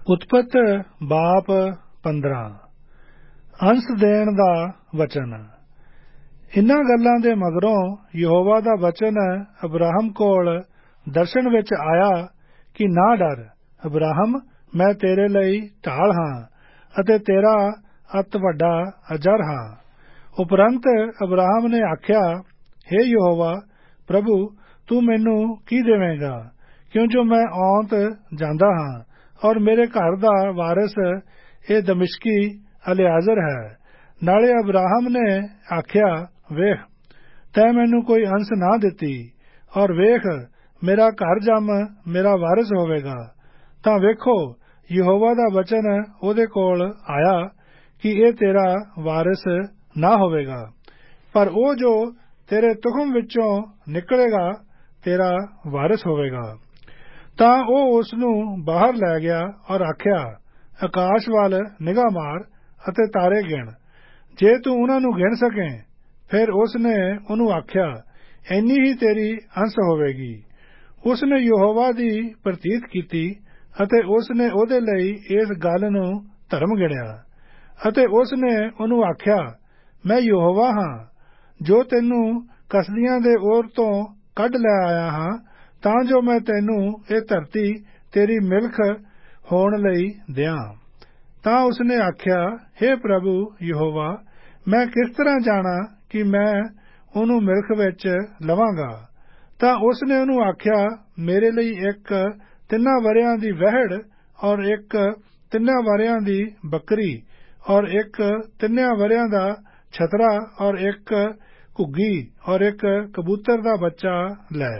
ਉਤਪਤ ਬਾਪ 15 ਅੰਸ ਦੇਣ ਦਾ ਵਚਨ। ਇਨ੍ਹਾਂ ਗੱਲਾਂ ਦੇ ਮਗਰੋਂ ਯਹੋਵਾ ਦਾ ਵਚਨ ਅਬਰਾਹਮ ਕੋਲ ਦਰਸ਼ਨ ਵਿੱਚ ਆਇਆ ਕਿ ਨਾ ਡਰ ਅਬਰਾਹਮ, ਮੈਂ ਤੇਰੇ ਲਈ ਢਾਲ ਹਾਂ ਅਤੇ ਤੇਰਾ ਅਤ ਵੱਡਾ ਅਜਰ ਹਾਂ। ਉਪਰੰਤ ਅਬਰਾਹਮ ਨੇ ਆਖਿਆ, ਹੇ ਯਹੋਵਾ ਪ੍ਰਭੂ, ਤੂੰ ਮੈਨੂੰ ਕੀ ਦੇਵੇਂਗਾ, ਕਿਉਂ ਜੋ ਮੈਂ ਆਉਂਤ ਜਾਂਦਾ ਹਾਂ ਔਰ ਮੇਰੇ ਘਰ ਦਾ ਵਾਰਿਸ ਇਹ ਦਮਿਸ਼ਕੀ ਅਲਿਆਜ਼ਰ ਹੈ। ਨਾਲੇ ਅਬਰਾਹਮ ਨੇ ਆਖਿਆ, ਵੇਖ, ਤੈਂ ਮੈਨੂੰ ਕੋਈ ਅੰਸ ਨਾ ਦਿੱਤੀ ਔਰ ਵੇਖ, ਮੇਰਾ ਘਰ ਜੰਮ ਮੇਰਾ ਵਾਰਿਸ ਹੋਵੇਗਾ। ਤਾਂ ਵੇਖੋ, ਯਹੋਵਾ ਦਾ ਵਚਨ ਉਹਦੇ ਕੋਲ ਆਇਆ ਕਿ ਇਹ ਤੇਰਾ ਵਾਰਿਸ ਨਾ ਹੋਵੇਗਾ, ਪਰ ਉਹ ਜੋ ਤੇਰੇ ਤੁਖਮ ਵਿੱਚੋਂ ਨਿਕਲੇਗਾ ਤੇਰਾ ਵਾਰਿਸ ਹੋਵੇਗਾ। ਤਾਂ ਉਹ ਉਸ ਨੂੰ ਬਾਹਰ ਲੈ ਗਿਆ ਔਰ ਆਖਿਆ, ਆਕਾਸ਼ ਵੱਲ ਨਿਗਾਹ ਮਾਰ ਅਤੇ ਤਾਰੇ ਗਿਣ, ਜੇ ਤੂੰ ਉਹਨਾਂ ਨੂੰ ਗਿਣ ਸਕੇ। ਫਿਰ ਉਸ ਨੇ ਉਹਨੂੰ ਆਖਿਆ, ਇੰਨੀ ਹੀ ਤੇਰੀ ਅੰਸ ਹੋਵੇਗੀ। ਉਸ ਨੇ ਯਹੋਵਾ ਦੀ ਪ੍ਰਤੀਤ ਕੀਤੀ ਅਤੇ ਉਸ ਨੇ ਉਹਦੇ ਲਈ ਇਸ ਗੱਲ ਨੂੰ ਧਰਮ ਗਿਣਿਆ। ਅਤੇ ਉਸ ਨੇ ਉਹਨੂੰ ਆਖਿਆ, ਮੈਂ ਯਹੋਵਾ ਹਾਂ ਜੋ ਤੈਨੂੰ ਕਸਦੀਆਂ ਦੇ ਓਰ ਤੋਂ ਕੱਢ ਲੈ ਆਇਆ ਹਾਂ, ਤਾਂ ਜੋ ਮੈਂ ਤੈਨੂੰ ਇਹ ਧਰਤੀ ਤੇਰੀ ਮਿਲਖ ਹੋਣ ਲਈ ਦਿਆਂ। ਤਾਂ ਉਸ ਨੇ ਆਖਿਆ, ਹੇ ਪ੍ਰਭੂ ਯਹੋਵਾ, ਮੈਂ ਕਿਸ ਤਰ੍ਹਾਂ ਜਾਣਾ ਕਿ ਮੈਂ ਉਹਨੂੰ ਮਿਲਖ ਵਿੱਚ ਲਵਾਂਗਾ। ਤਾਂ ਉਸ ਨੇ ਉਹਨੂੰ ਆਖਿਆ, ਮੇਰੇ ਲਈ ਇੱਕ 3 ਵਰ੍ਹਿਆਂ ਦੀ ਵਹਿੜ ਔਰ ਇੱਕ 3 ਵਰ੍ਹਿਆਂ ਦੀ ਬੱਕਰੀ ਔਰ ਇੱਕ 3 ਵਰ੍ਹਿਆਂ ਦਾ ਛਤਰਾ ਔਰ ਇੱਕ ਘੁੱਗੀ ਔਰ ਇੱਕ ਕਬੂਤਰ ਦਾ ਬੱਚਾ ਲੈ।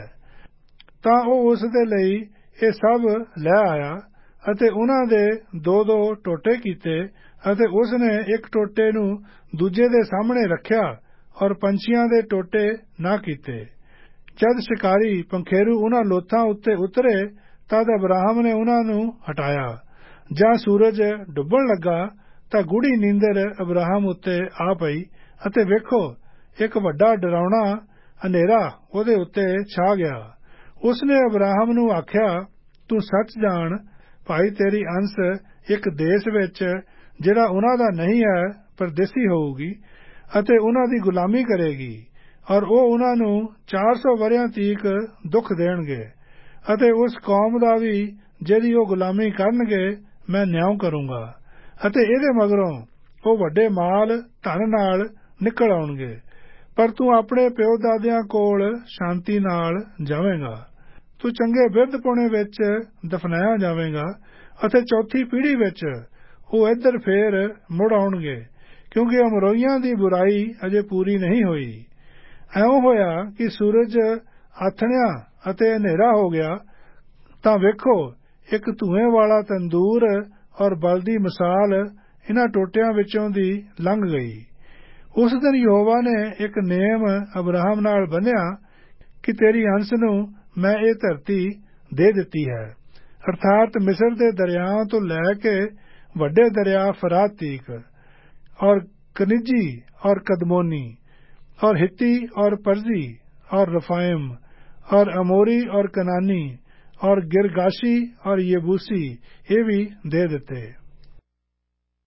ਤਾਂ ਉਹ ਉਸ ਦੇ ਲਈ ਇਹ ਸਭ ਲੈ ਆਇਆ ਅਤੇ ਉਹਨਾਂ ਦੇ 2-2 ਟੋਟੇ ਕੀਤੇ ਅਤੇ ਉਸ ਨੇ ਇੱਕ ਟੋਟੇ ਨੂੰ ਦੂਜੇ ਦੇ ਸਾਹਮਣੇ ਰੱਖਿਆ ਔਰ ਪੰਛੀਆਂ ਦੇ ਟੋਟੇ ਨਾ ਕੀਤੇ। ਜਦ ਸ਼ਿਕਾਰੀ ਪੰਖੇਰੂ ਉਹਨਾਂ ਲੋਥਾਂ ਉੱਤੇ ਉਤਰੇ ਤਦ ਅਬਰਾਹਮ ਨੇ ਉਹਨਾਂ ਨੂੰ ਹਟਾਇਆ। ਜਾਂ ਸੂਰਜ ਡੁੱਬਣ ਲੱਗਾ ਤਾਂ ਗੂੜੀ ਨੀਂਦਰ ਅਬਰਾਹਮ ਉੱਤੇ ਆ ਪਈ ਅਤੇ ਵੇਖੋ, ਇੱਕ ਵੱਡਾ ਡਰਾਉਣਾ ਹਨੇਰਾ ਉਹਦੇ ਉੱਤੇ ਛਾ ਗਿਆ। ਉਸ ਨੇ ਅਬਰਾਹਮ ਨੂੰ ਆਖਿਆ, ਤੂੰ ਸੱਚ ਜਾਣ, ਭਾਈ ਤੇਰੀ ਅੰਸ ਇੱਕ ਦੇਸ਼ ਵਿੱਚ ਜਿਹੜਾ ਉਹਨਾਂ ਦਾ ਨਹੀਂ ਹੈ ਪਰਦੇਸੀ ਹੋਊਗੀ ਅਤੇ ਉਹਨਾਂ ਦੀ ਗੁਲਾਮੀ ਕਰੇਗੀ ਔਰ ਉਹ ਉਹਨਾਂ ਨੂੰ 400 ਵਰ੍ਹਿਆਂ ਤੀਕ ਦੁੱਖ ਦੇਣਗੇ ਅਤੇ ਉਸ ਕੌਮ ਦਾ ਵੀ ਜਿਹਦੀ ਉਹ ਗੁਲਾਮੀ ਕਰਨਗੇ ਮੈਂ ਨਿਆਂ ਕਰੂੰਗਾ ਅਤੇ ਇਹਦੇ ਮਗਰੋਂ ਉਹ ਵੱਡੇ ਮਾਲ ਧਨ ਨਾਲ ਨਿਕਲ ਆਉਣਗੇ। ਪਰ ਤੂੰ ਆਪਣੇ ਪਿਓ ਦਾਦਿਆਂ ਕੋਲ ਸ਼ਾਂਤੀ ਨਾਲ ਜਾਵੇਂਗਾ। ਤੂੰ ਚੰਗੇ ਬਿਰਧ-ਪੁਣੇ ਵਿੱਚ ਦਫਨਾਇਆ ਜਾਵੇਂਗਾ ਅਤੇ 4ਥੀ ਪੀੜ੍ਹੀ ਵਿੱਚ ਉਹ ਇੱਧਰ ਫੇਰ ਮੁੜ ਆਉਣਗੇ, ਕਿਉਂਕਿ ਅਮੋਰੀਆਂ ਦੀ ਬੁਰਾਈ ਅਜੇ ਪੂਰੀ ਨਹੀਂ ਹੋਈ। ਇਉਂ ਹੋਇਆ ਕਿ ਸੂਰਜ ਆਥਣਿਆ ਅਤੇ ਹਨੇਰਾ ਹੋ ਗਿਆ ਤਾਂ ਵੇਖੋ, ਇੱਕ ਧੂਏ ਵਾਲਾ ਤੰਦੂਰ ਔਰ ਬਲਦੀ ਮਿਸਾਲ ਇਹਨਾਂ ਟੋਟਿਆਂ ਵਿੱਚੋਂ ਦੀ ਲੰਘ ਗਈ। ਉਸ ਦਿਨ ਯਹੋਵਾ ਨੇ ਇੱਕ ਨੇਮ ਅਬਰਾਹਮ ਨਾਲ ਬੰਨ੍ਹਿਆ ਕਿ ਤੇਰੀ ਅੰਸ ਨੂੰ ਮੈਂ ਇਹ ਧਰਤੀ ਦੇ ਦਿੱਤੀ ਹੈ, ਅਰਥਾਤ ਮਿਸਰ ਦੇ ਦਰਿਆਵਾਂ ਤੋਂ ਲੈ ਕੇ ਵੱਡੇ ਦਰਿਆ ਫਰਾਤ ਤੀਕ ਔਰ ਕਨਿਜੀ ਔਰ ਕਦਮੋਨੀ ਔਰ ਹਿੱਤੀ ਔਰ ਪਰਜ਼ੀ ਔਰ ਰਫਾਇਮ ਔਰ ਅਮੋਰੀ ਔਰ ਕਨਾਨੀ ਔਰ ਗਿਰਗਾਸ਼ੀ ਔਰ ਯਬੂਸੀ ਇਹ ਵੀ ਦੇ ਦਿੱਤੇ।